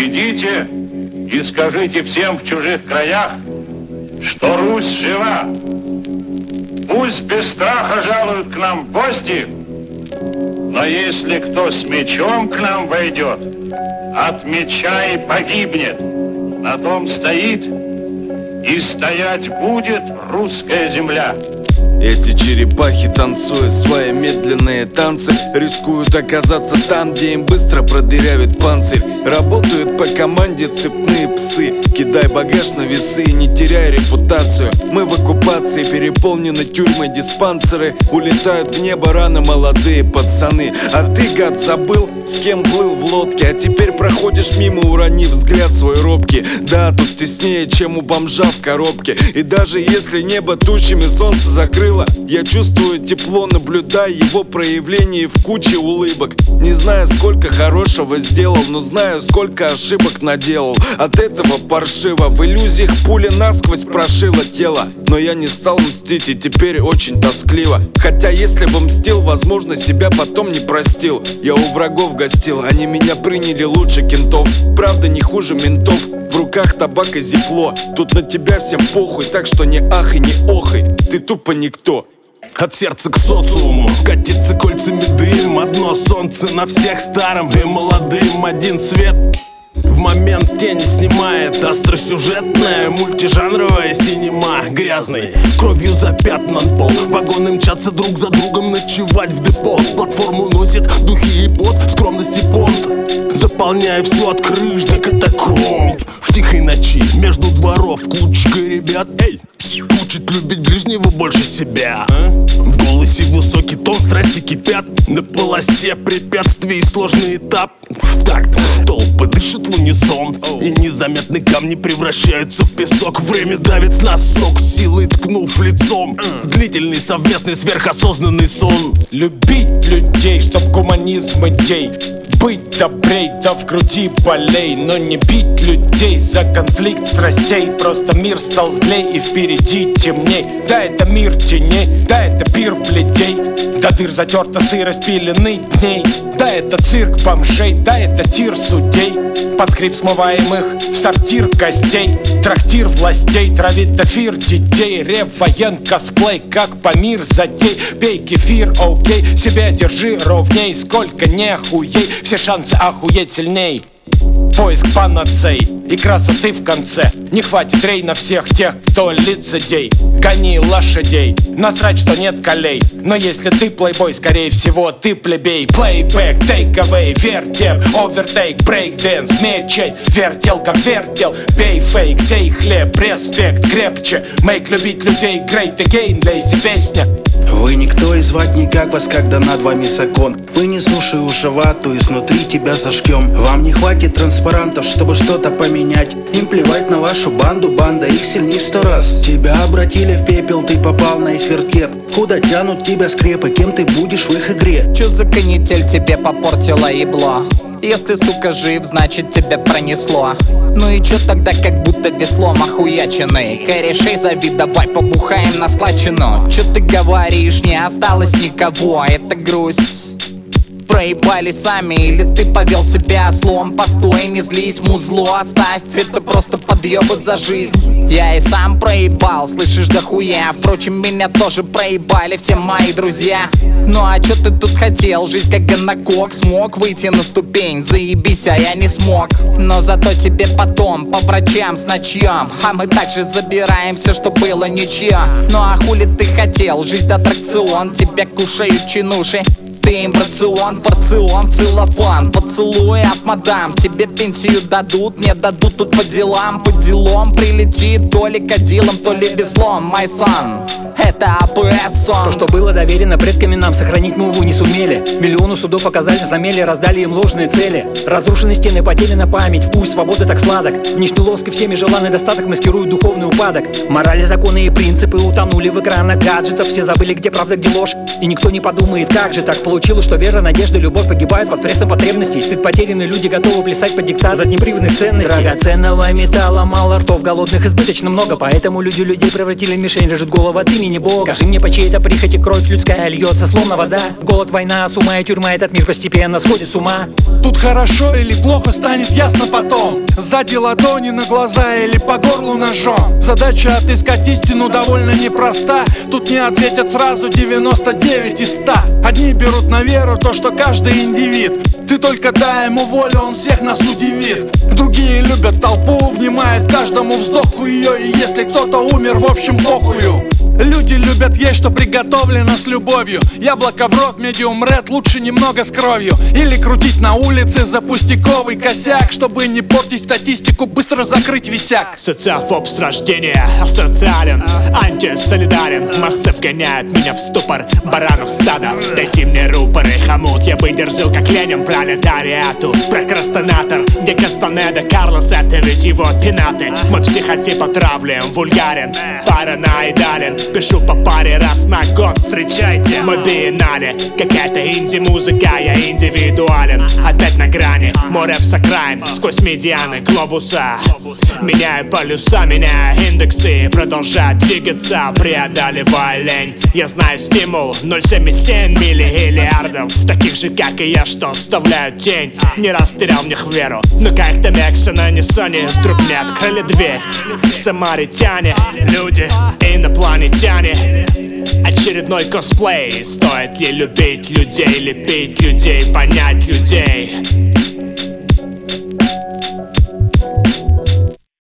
идите и скажите всем в чужих краях, что Русь жива. Пусть без страха жалуют к нам в гости, но если кто с мечом к нам войдет, от меча и погибнет. На том стоит и стоять будет русская земля. Эти черепахи, танцуя свои медленные танцы, рискуют оказаться там, где им быстро продырявит панцирь. Работают по команде цепные псы. Кидай багаж на весы и не теряй репутацию. Мы в оккупации, переполнены тюрьмы, диспансеры. Улетают в небо рано молодые пацаны. А ты, гад, забыл, с кем плыл в лодке, а теперь проходишь мимо, уронив взгляд свой робкий. Да, тут теснее, чем у бомжа в коробке. И даже если небо тучами солнце закрыло, я чувствую тепло, наблюдая его проявление в куче улыбок. Не знаю, сколько хорошего сделал, но знаю, сколько ошибок наделал. От этого паршиво, в иллюзиях пуля насквозь прошила тело. Но я не стал мстить, и теперь очень тоскливо. Хотя если бы мстил, возможно, себя потом не простил. Я у врагов гостил, они меня приняли лучше кентов. Правда, не хуже ментов. В руках табак и зипло. Тут на тебя всем похуй, так что не ах и не охай. Ты тупо никто. От сердца к социуму катится кольцами дым. Одно солнце на всех, старым и молодым. Один свет в момент тени снимает. Остросюжетная мультижанровая синема. Грязный, кровью запятнан пол. Вагоны мчатся друг за другом ночевать в депо. С платформу носит духи и пот, скромности понт, заполняя все от крыш до катакомб. В тихой ночи между дворов кучка ребят, эй, учит любить ближнего больше себя. В голосе высокий тон, страсти кипят. На полосе препятствий сложный этап. В такт толпы дышат в унисон, и незаметные камни превращаются в песок. Время давит с нас сок, силой ткнув лицом в длительный совместный сверхосознанный сон. Любить людей, чтоб гуманизм идей. Быть добрей, да в груди болей. Но не бить людей за конфликт страстей. Просто мир стал злей и впереди темней. Да, это мир теней, да, это пир бледей. До дыр затерта сырость пелены дней. Да, это цирк бомжей, да, это тир судей. Под скрип смываемых в сортир костей. Трактир властей травит дофир детей. Реп, воен, косплей, как по мир затей. Пей кефир, окей, себя держи ровней. Сколько не охуей, все шансы охуеть сильней. Поиск панацей и красоты в конце. Не хватит рей на всех тех, кто лицедей. Гони лошадей, насрать, что нет колей. Но если ты плейбой, скорее всего ты плебей. Плейбэк, тейк-авей, вертеп, овертейк, брейк-дэнс, мечеть, вертел как вертел. Бей фейк, сей хлеб, респект, крепче. Мейк любить людей, great again, лейси песня. Вы никто и звать никак вас, когда над вами закон. Вы не суши ушевату, изнутри тебя зажгем. Вам не хватит транспарантов, чтобы что-то поменять. Им плевать на вашу банду, банда их сильней в 100 раз. Тебя обратили в пепел, ты попал на их верткеп. Куда тянут тебя скрепы, кем ты будешь в их игре? Чё за канитель тебе попортила ебло? Если, сука, жив, значит тебя пронесло. Ну и чё тогда, как будто веслом охуяченный? Корешей зови, давай побухаем на слачину. Чё ты говоришь, не осталось никого, это грусть. Проебали сами, или ты повел себя ослом? Постой, не злись, музло, оставь, это просто подъебы за жизнь. Я и сам проебал, слышишь, дохуя. Впрочем, меня тоже проебали все мои друзья. Ну а чё ты тут хотел? Жизнь как гонокок. Смог выйти на ступень, заебись, а я не смог. Но зато тебе потом по врачам с ночьем. А мы также забираем все, что было ничье. Ну а хули ты хотел? Жизнь аттракцион, тебя кушают чинуши. Ты им порцион в целлофан. Поцелуй от мадам, тебе пенсию дадут, не дадут тут по делам. По делам прилетит то ли кадилом, то ли веслом. My son, это АПС сон. То, что было доверено предками нам, сохранить мы, увы, не сумели. Миллионы судов оказались на мели, раздали им ложные цели. Разрушены стены, потеряна память, вкус свободы так сладок. Внешний лоск и всеми желанный достаток маскирует духовный упадок. Морали, законы и принципы утонули в экранах гаджетов. Все забыли, где правда, где ложь. И никто не подумает, как же так получилось, что вера, надежда, любовь погибают под прессом потребностей. Стыд потерянные люди готовы плясать под диктат за неприводных ценностей. Драгоценного металла мало, ртов голодных избыточно много. Поэтому люди людей превратили в мишень, режет голову от имени имени Бога. Скажи мне, по чьей-то прихоти кровь людская льется, словно вода. Голод, война, с ума и тюрьма, этот мир постепенно сходит с ума. Тут хорошо или плохо станет ясно потом. Сзади ладони на глаза или по горлу ножом. Задача отыскать истину довольно непроста. Тут не ответят сразу 99 из 100. Одни берут на веру то, что каждый индивид. Ты только дай ему волю, он всех нас удивит. Другие любят толпу, внимают каждому вздоху ее. И если кто-то умер, в общем похую. Люди любят есть, что приготовлено с любовью. Яблоко в рот, медиум ред, лучше немного с кровью. Или крутить на улице за пустяковый косяк, чтобы не портить статистику, быстро закрыть висяк. Социофоб с рождения, асоциален, антисолидарен. Массы вгоняют меня в ступор, баранов стада. Дайте мне рупоры, хомут, я бы дерзил, как Ленин пролетариату. Прокрастинатор, где Кастанеда, Карлос, это ведь его пенаты. Мой психотип отравлен, вульгарен, параноидален. Пишу по паре раз на год, встречайте мой биеннале. Какая-то инди-музыка, я индивидуален. Опять на грани, мой рэп с окраин. Сквозь медианы глобуса меняю полюса, меняю индексы. Продолжаю двигаться, преодолевая лень. Я знаю стимул 0,77 миллиардов. Таких же, как и я, что оставляют тень. Не раз терял в них веру, но как-то Мекса на Ниссане вдруг мне открыли дверь. Самаритяне, люди, инопланетяне. Очередной косплей. Стоит ли любить людей, лепить людей, понять людей?